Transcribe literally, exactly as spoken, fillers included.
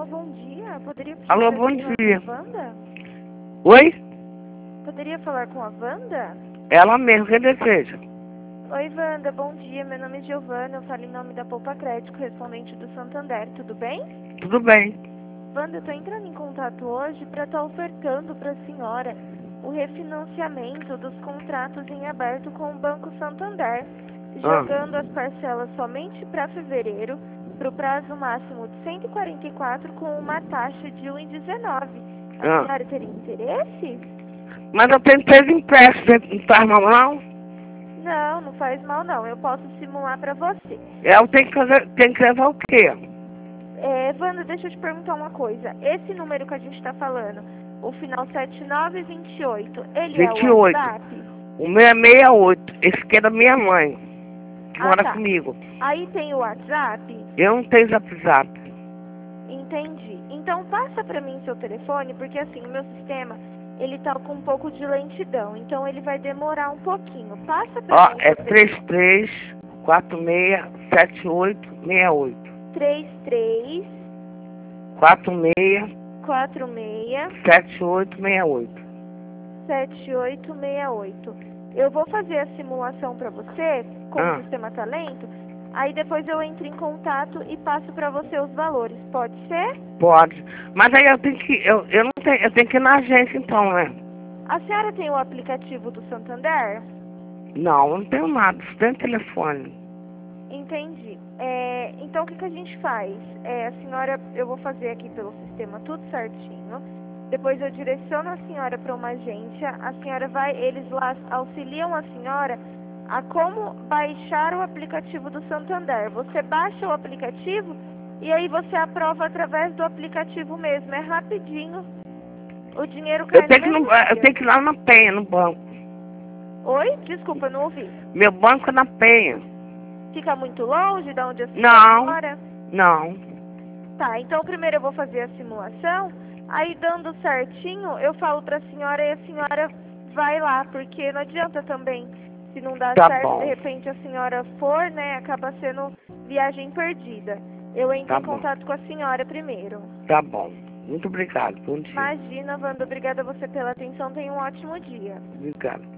Alô, bom dia. Poderia Alô, bom dia. Com a Wanda? Oi? Poderia falar com a Wanda? Ela mesmo, que deseja? Oi, Wanda, bom dia. Meu nome é Giovana, eu falo em nome da Poupa Crédito, correspondente do Santander, tudo bem? Tudo bem. Wanda, eu estou entrando em contato hoje para estar ofertando para a senhora o refinanciamento dos contratos em aberto com o Banco Santander, jogando Ah. as parcelas somente para fevereiro, para o prazo máximo de cento e quarenta e quatro com uma taxa de um vírgula dezenove. A Ah. senhora teria interesse? Mas eu tenho três empréstimos, não faz mal não? Não, não faz mal não. Eu posso simular para você. Eu tenho que fazer, tenho que levar o quê? É, Wanda, deixa eu te perguntar uma coisa. Esse número que a gente está falando, o final sete nove dois oito, ele é o vinte e oito. WhatsApp? O meu é sessenta e oito. Esse aqui é da minha mãe, que Ah, mora tá. comigo. Aí tem o WhatsApp? Eu não tenho WhatsApp. Entendi. Então passa para mim seu telefone, porque assim, o meu sistema, ele tá com um pouco de lentidão, então ele vai demorar um pouquinho. Passa para Ó, mim é seu três telefone. três quatro seis sete oito seis oito. três três quatro seis quatro seis sete oito seis oito. sete oito seis oito. Eu vou fazer a simulação para você, como Ah. o sistema tá lento, aí depois eu entro em contato e passo para você os valores. Pode ser? Pode. Mas aí eu tenho que. Eu, eu não tenho. Eu tenho que ir na agência então, né? A senhora tem o aplicativo do Santander? Não, eu não tenho nada, só tenho telefone. Entendi. É, então o que, que a gente faz? É, a senhora, eu vou fazer aqui pelo sistema tudo certinho. Depois eu direciono a senhora para uma agência. A senhora vai, eles lá auxiliam a senhora a como baixar o aplicativo do Santander. Você baixa o aplicativo e aí você aprova através do aplicativo mesmo. É rapidinho. O dinheiro cai Eu no tenho que, mesmo no, eu dia. tenho que ir lá na Penha, no banco. Oi? Desculpa, não ouvi. Meu banco é na Penha. Fica muito longe de onde a senhora Não, mora? não. Tá, então primeiro eu vou fazer a simulação, aí dando certinho, eu falo pra senhora e a senhora vai lá, porque não adianta também, se não dá Tá certo, de bom, repente a senhora for, né, acaba sendo viagem perdida. Eu entro tá em bom, contato com a senhora primeiro. tá bom. Muito obrigado, bom dia. Imagina, Wanda, obrigada a você pela atenção, tenha um ótimo dia. Obrigado.